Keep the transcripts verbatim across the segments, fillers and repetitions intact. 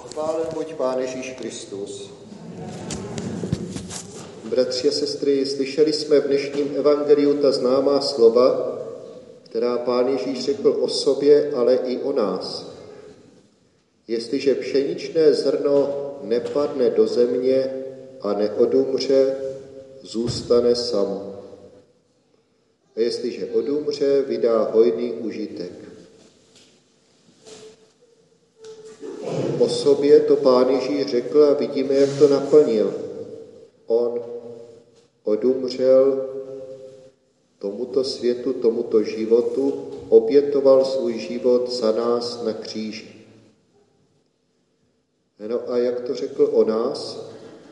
Pochválen buď Pán Ježíš Kristus. Bratři a sestry, slyšeli jsme v dnešním evangeliu ta známá slova, která Pán Ježíš řekl o sobě, ale i o nás. Jestliže pšeničné zrno nepadne do země a neodumře, zůstane samo. A jestliže odumře, vydá hojný užitek. O sobě to Pán Ježíš řekl a vidíme, jak to naplnil. On odumřel tomuto světu, tomuto životu, obětoval svůj život za nás na kříži. No a jak to řekl o nás?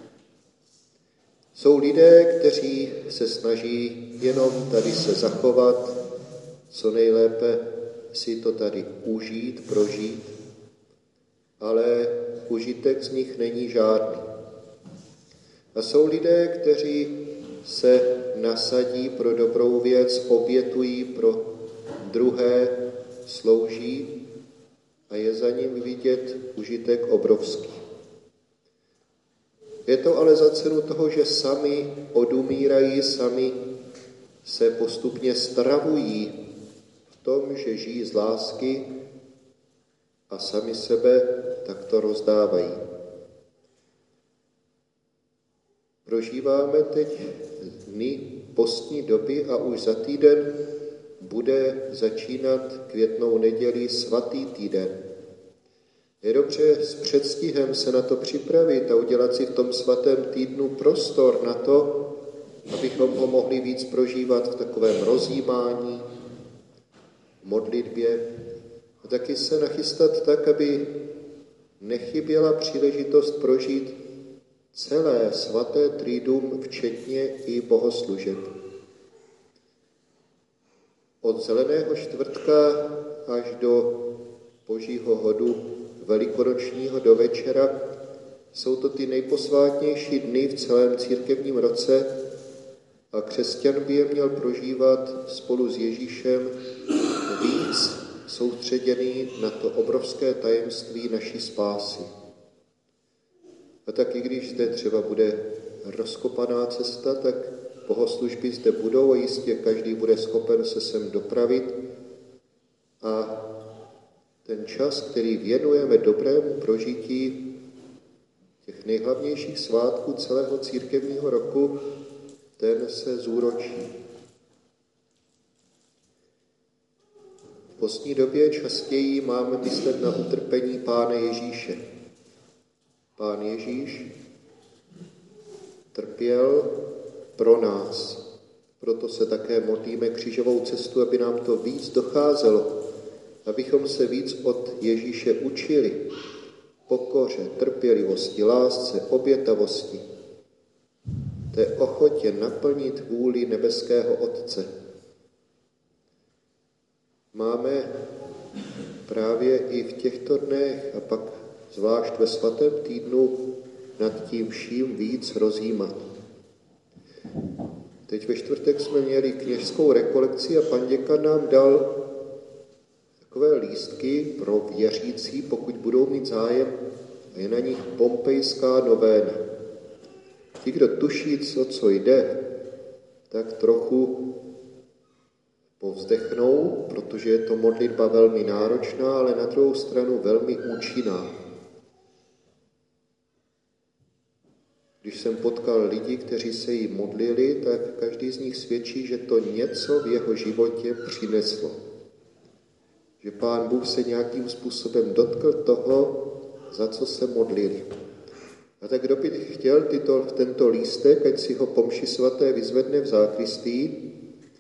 Jsou lidé, kteří se snaží jenom tady se zachovat, co nejlépe si to tady užít, prožít, ale užitek z nich není žádný. A jsou lidé, kteří se nasadí pro dobrou věc, obětují pro druhé, slouží a je za ním vidět užitek obrovský. Je to ale za cenu toho, že sami odumírají, sami se postupně stravují v tom, že žijí z lásky a sami sebe takto rozdávají. Prožíváme teď dny postní doby a už za týden bude začínat květnou neděli svatý týden. Je dobře s předstihem se na to připravit a udělat si v tom svatém týdnu prostor na to, abychom ho mohli víc prožívat v takovém rozjímání, modlitbě a taky se nachystat tak, aby nechyběla příležitost prožít celé svaté triduum, včetně i bohoslužeb. Od zeleného čtvrtka až do Božího hodu velikonočního do večera jsou to ty nejposvátnější dny v celém církevním roce a křesťan by je měl prožívat spolu s Ježíšem víc soustředěný na to obrovské tajemství naší spásy. A tak i když zde třeba bude rozkopaná cesta, tak bohoslužby zde budou a jistě každý bude schopen se sem dopravit a ten čas, který věnujeme dobrému prožití těch nejhlavnějších svátků celého církevního roku, ten se zúročí. V postní době častěji máme myslet na utrpení Pána Ježíše. Pán Ježíš trpěl pro nás. Proto se také modlíme křížovou cestu, aby nám to víc docházelo, abychom se víc od Ježíše učili. Pokoře, trpělivosti, lásce, obětavosti. Té ochotě naplnit vůli nebeského Otce. Máme právě i v těchto dnech a pak zvlášť ve svatém týdnu nad tím vším víc rozjímat. Teď ve čtvrtek jsme měli kněžskou rekolekci a pan děkan nám dal takové lístky pro věřící, pokud budou mít zájem, a je na nich pompejská novéna. Ti, kdo tuší, co, co jde, tak trochu povzdechnou, protože je to modlitba velmi náročná, ale na druhou stranu velmi účinná. Když jsem potkal lidi, kteří se jí modlili, tak každý z nich svědčí, že to něco v jeho životě přineslo. Že Pán Bůh se nějakým způsobem dotkl toho, za co se modlili. A tak kdo by chtěl tyto, tento lístek, ať si ho po mši svaté vyzvedne v zákristii.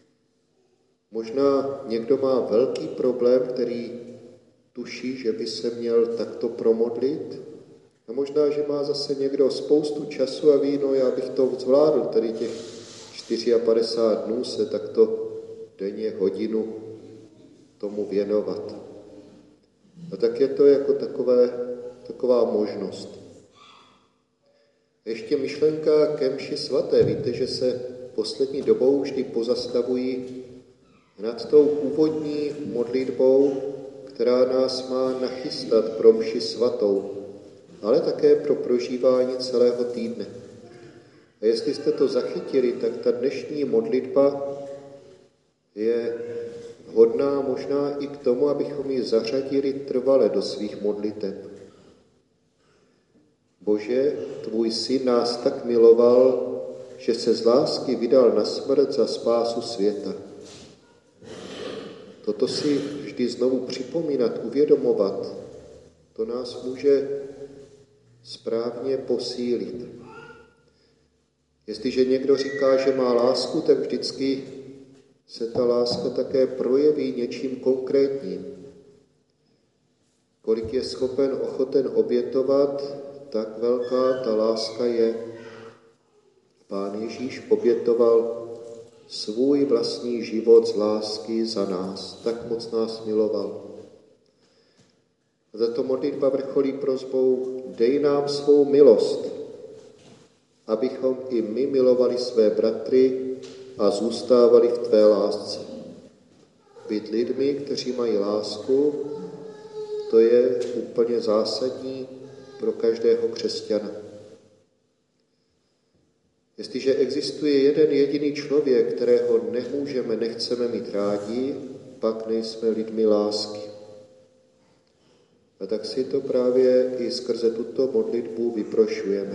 Možná někdo má velký problém, který tuší, že by se měl takto promodlit. A možná, že má zase někdo spoustu času a ví, no já bych to zvládl, tady těch padesát čtyři dnů se takto denně hodinu tomu věnovat. A tak je to jako takové, taková možnost. Ještě myšlenka ke mši svaté. Víte, že se poslední dobou vždy pozastavují nad tou úvodní modlitbou, která nás má nachystat pro mši svatou. ale také pro prožívání celého týdne. A jestli jste to zachytili, tak ta dnešní modlitba je vhodná možná i k tomu, abychom ji zařadili trvale do svých modliteb. Bože, tvůj syn nás tak miloval, že se z lásky vydal na smrt za spásu světa. Toto si vždy znovu připomínat, uvědomovat, to nás může správně posílit. Jestliže někdo říká, že má lásku, tak vždycky se ta láska také projeví něčím konkrétním. Kolik je schopen, ochoten obětovat, tak velká ta láska je. Pán Ježíš obětoval svůj vlastní život z lásky za nás. Tak moc nás miloval. A tato modlitba vrcholí prosbou, dej nám svou milost, abychom i my milovali své bratry a zůstávali v tvé lásce. Být lidmi, kteří mají lásku, to je úplně zásadní pro každého křesťana. Jestliže existuje jeden jediný člověk, kterého nemůžeme, nechceme mít rádi, pak nejsme lidmi lásky. A tak si to právě i skrze tuto modlitbu vyprošujeme.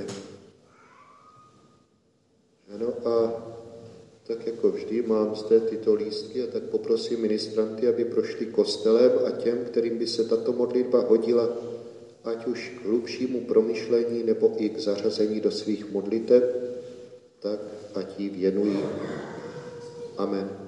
Ano, a tak jako vždy mám zde tyto lístky a tak poprosím ministranty, aby prošli kostelem a těm, kterým by se tato modlitba hodila, ať už k hlubšímu promyšlení nebo i k zařazení do svých modliteb, tak ať ji věnují. Amen.